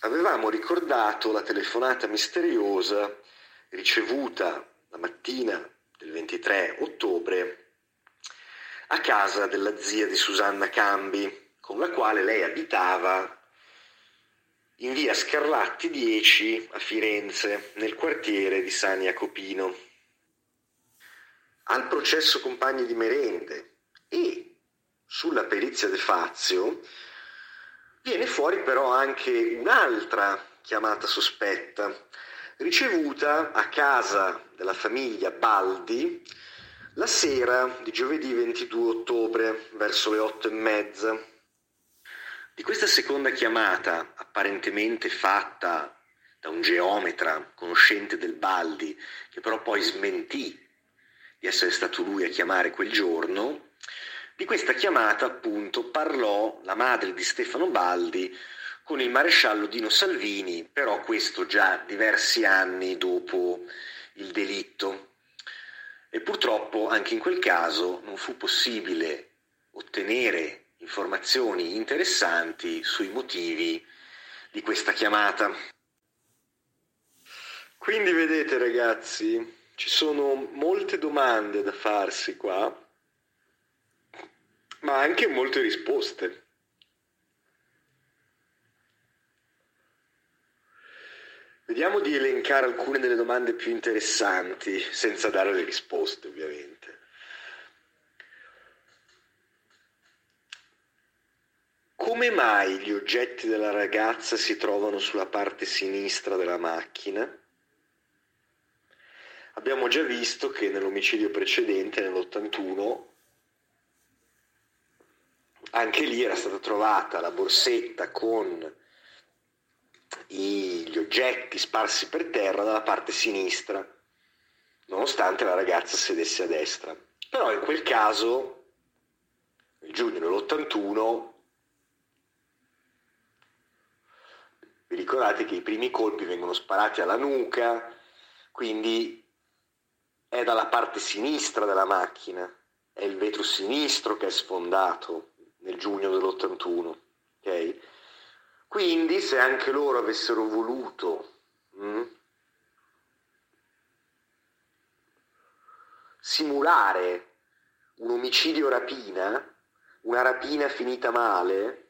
avevamo ricordato la telefonata misteriosa ricevuta la mattina del 23 ottobre a casa della zia di Susanna Cambi, con la quale lei abitava in via Scarlatti 10 a Firenze, nel quartiere di San Jacopino. Al processo compagni di merende e sulla perizia de Fazio viene fuori però anche un'altra chiamata sospetta, ricevuta a casa della famiglia Baldi la sera di giovedì 22 ottobre, verso le 8:30. Di questa seconda chiamata, apparentemente fatta da un geometra conoscente del Baldi, che però poi smentì di essere stato lui a chiamare quel giorno, di questa chiamata appunto parlò la madre di Stefano Baldi con il maresciallo Dino Salvini, però questo già diversi anni dopo il delitto. E purtroppo anche in quel caso non fu possibile ottenere informazioni interessanti sui motivi di questa chiamata. Quindi vedete ragazzi, ci sono molte domande da farsi qua, ma anche molte risposte. Vediamo di elencare alcune delle domande più interessanti, senza dare le risposte ovviamente. Come mai gli oggetti della ragazza si trovano sulla parte sinistra della macchina? Abbiamo già visto che nell'omicidio precedente, nell'81, anche lì era stata trovata la borsetta con gli oggetti sparsi per terra dalla parte sinistra, nonostante la ragazza sedesse a destra. Però in quel caso, nel giugno dell'81, vi ricordate che i primi colpi vengono sparati alla nuca, quindi è dalla parte sinistra della macchina, è il vetro sinistro che è sfondato nel giugno dell'81, ok? Quindi se anche loro avessero voluto simulare un omicidio rapina, una rapina finita male,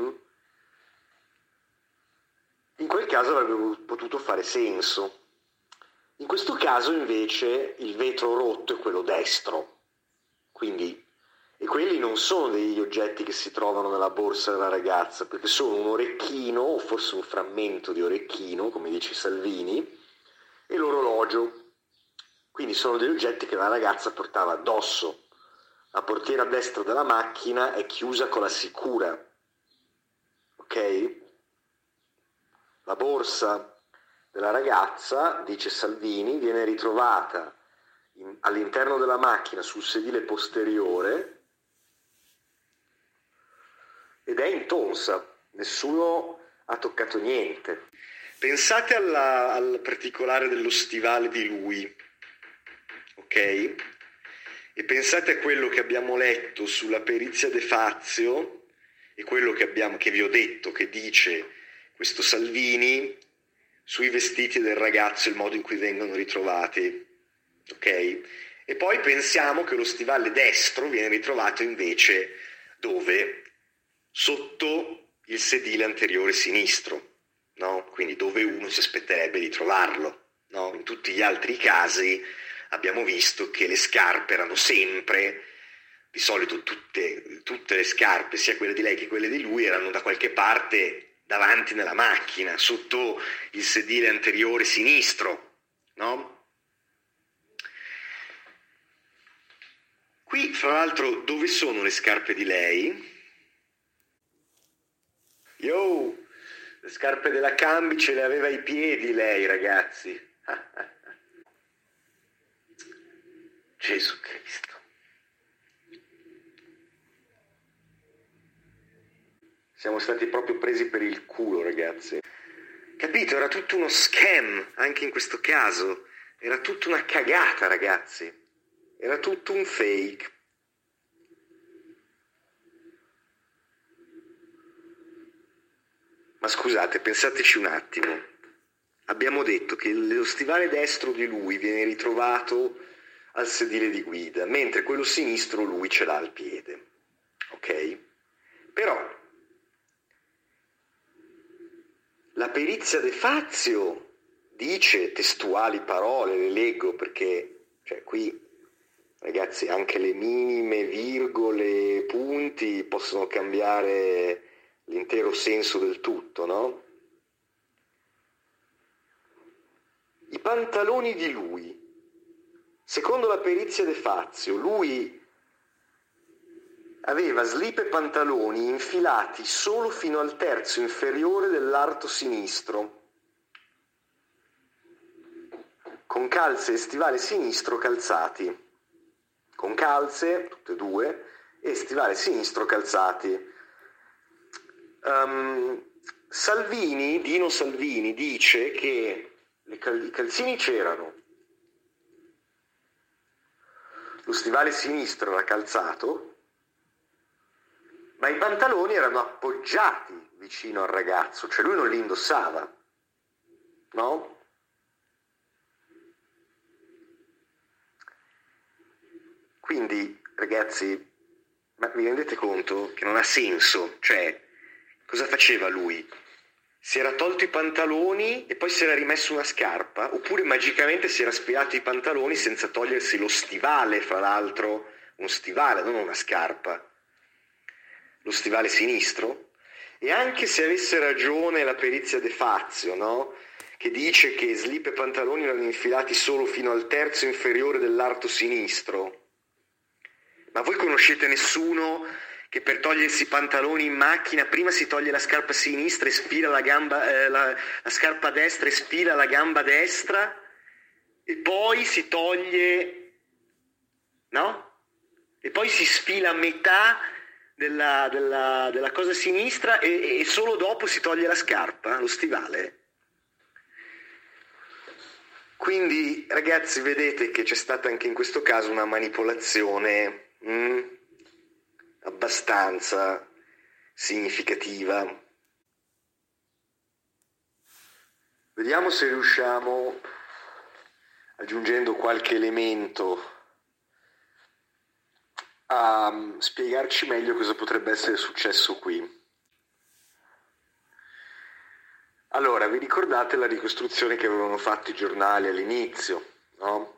in quel caso avrebbe potuto fare senso. In questo caso invece il vetro rotto è quello destro, quindi, e quelli non sono degli oggetti che si trovano nella borsa della ragazza, perché sono un orecchino, o forse un frammento di orecchino, come dice Salvini, e l'orologio. Quindi sono degli oggetti che la ragazza portava addosso. La portiera destra della macchina è chiusa con la sicura, ok? La borsa della ragazza, dice Salvini, viene ritrovata all'interno della macchina sul sedile posteriore ed è intonsa, nessuno ha toccato niente. Pensate al particolare dello stivale di lui, ok? E pensate a quello che abbiamo letto sulla perizia de Fazio e quello che vi ho detto, che dice questo Salvini sui vestiti del ragazzo, il modo in cui vengono ritrovati, ok? E poi pensiamo che lo stivale destro viene ritrovato invece dove? Sotto il sedile anteriore sinistro, no? Quindi dove uno si aspetterebbe di trovarlo, no? In tutti gli altri casi abbiamo visto che le scarpe erano sempre, di solito tutte le scarpe, sia quelle di lei che quelle di lui, erano da qualche parte davanti nella macchina, sotto il sedile anteriore sinistro, no? Qui, fra l'altro, dove sono le scarpe di lei? Yo, le scarpe della Cambi ce le aveva ai piedi lei, ragazzi. Gesù Cristo. Siamo stati proprio presi per il culo, ragazzi. Capito? Era tutto uno scam, anche in questo caso. Era tutta una cagata, ragazzi. Era tutto un fake. Ma scusate, pensateci un attimo. Abbiamo detto che lo stivale destro di lui viene ritrovato al sedile di guida, mentre quello sinistro lui ce l'ha al piede. Ok? Però la perizia de Fazio dice, testuali parole, le leggo perché, qui, ragazzi, anche le minime virgole, punti possono cambiare l'intero senso del tutto, no? I pantaloni di lui, secondo la perizia de Fazio, lui aveva slip e pantaloni infilati solo fino al terzo inferiore dell'arto sinistro, con calze e stivale sinistro calzati, con calze, tutte e due, e stivale sinistro calzati. Dino Salvini dice che i calzini c'erano, lo stivale sinistro era calzato, ma i pantaloni erano appoggiati vicino al ragazzo, cioè lui non li indossava, no? Quindi, ragazzi, ma vi rendete conto che non ha senso? Cioè, cosa faceva lui? Si era tolto i pantaloni e poi si era rimesso una scarpa, oppure magicamente si era spirato i pantaloni senza togliersi lo stivale, fra l'altro, uno stivale, non una scarpa, lo stivale sinistro? E anche se avesse ragione la perizia de Fazio, no? Che dice che slip e pantaloni erano infilati solo fino al terzo inferiore dell'arto sinistro, ma voi conoscete nessuno che per togliersi i pantaloni in macchina prima si toglie la scarpa sinistra e sfila la gamba, la scarpa destra e sfila la gamba destra e poi si toglie, no? E poi si sfila a metà della cosa sinistra e solo dopo si toglie la scarpa, lo stivale? Quindi, ragazzi, vedete che c'è stata anche in questo caso una manipolazione abbastanza significativa. Vediamo se riusciamo, aggiungendo qualche elemento, a spiegarci meglio cosa potrebbe essere successo qui. Allora, vi ricordate la ricostruzione che avevano fatto i giornali all'inizio, no?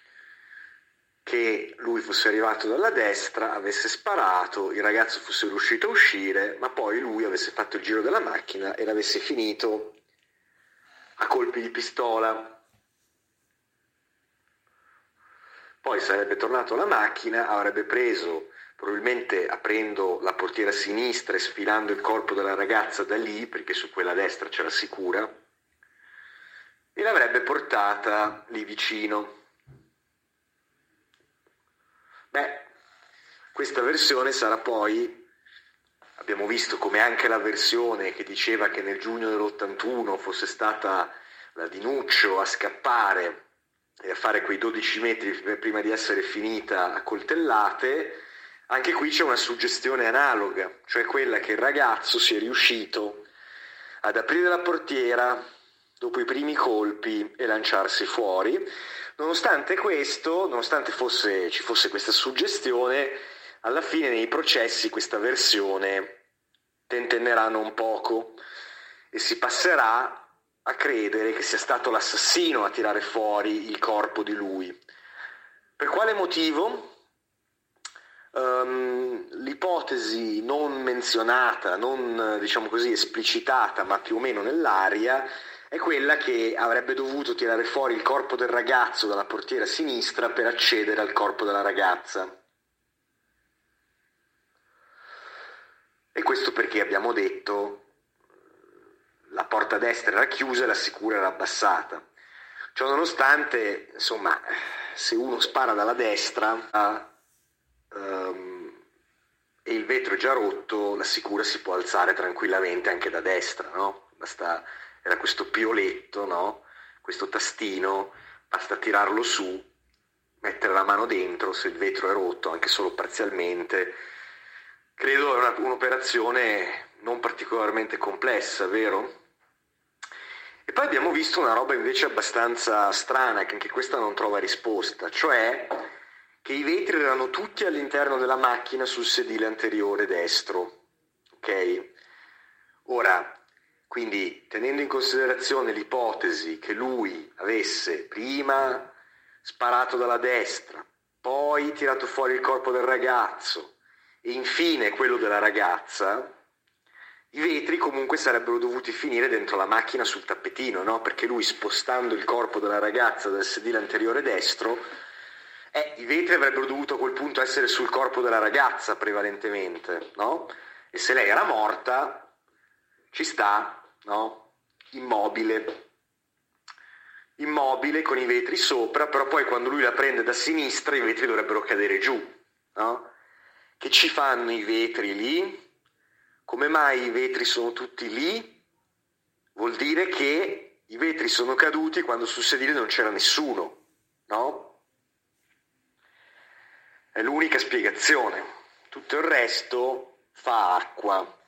Che lui fosse arrivato dalla destra, avesse sparato, il ragazzo fosse riuscito a uscire, ma poi lui avesse fatto il giro della macchina e l'avesse finito a colpi di pistola. Poi sarebbe tornato alla macchina, avrebbe preso, probabilmente aprendo la portiera sinistra e sfilando il corpo della ragazza da lì, perché su quella destra c'era sicura, e l'avrebbe portata lì vicino. Questa versione sarà poi, abbiamo visto come anche la versione che diceva che nel giugno dell'81 fosse stata la Dinuccio a scappare e a fare quei 12 metri prima di essere finita a coltellate, anche qui c'è una suggestione analoga, cioè quella che il ragazzo sia riuscito ad aprire la portiera dopo i primi colpi e lanciarsi fuori. Nonostante questo, nonostante ci fosse questa suggestione, alla fine nei processi questa versione tentennerà non poco e si passerà a credere che sia stato l'assassino a tirare fuori il corpo di lui. Per quale motivo? L'ipotesi non menzionata, non diciamo così esplicitata, ma più o meno nell'aria, è quella che avrebbe dovuto tirare fuori il corpo del ragazzo dalla portiera sinistra per accedere al corpo della ragazza. E questo perché abbiamo detto la porta destra era chiusa e la sicura era abbassata. Ciò nonostante, insomma, se uno spara dalla destra e il vetro è già rotto, la sicura si può alzare tranquillamente anche da destra, no? Era questo pioletto, no? Questo tastino, basta tirarlo su, mettere la mano dentro, se il vetro è rotto, anche solo parzialmente. Credo è un'operazione non particolarmente complessa, vero? E poi abbiamo visto una roba invece abbastanza strana, che anche questa non trova risposta, cioè che i vetri erano tutti all'interno della macchina sul sedile anteriore destro, ok? Ora, quindi tenendo in considerazione l'ipotesi che lui avesse prima sparato dalla destra, poi tirato fuori il corpo del ragazzo e infine quello della ragazza, i vetri comunque sarebbero dovuti finire dentro la macchina sul tappetino, no? Perché lui, spostando il corpo della ragazza dal sedile anteriore destro, i vetri avrebbero dovuto a quel punto essere sul corpo della ragazza prevalentemente, no? E se lei era morta, ci sta, no? Immobile con i vetri sopra, però poi quando lui la prende da sinistra i vetri dovrebbero cadere giù, no? Che ci fanno i vetri lì? Come mai i vetri sono tutti lì? Vuol dire che i vetri sono caduti quando sul sedile non c'era nessuno, no? È l'unica spiegazione. Tutto il resto fa acqua.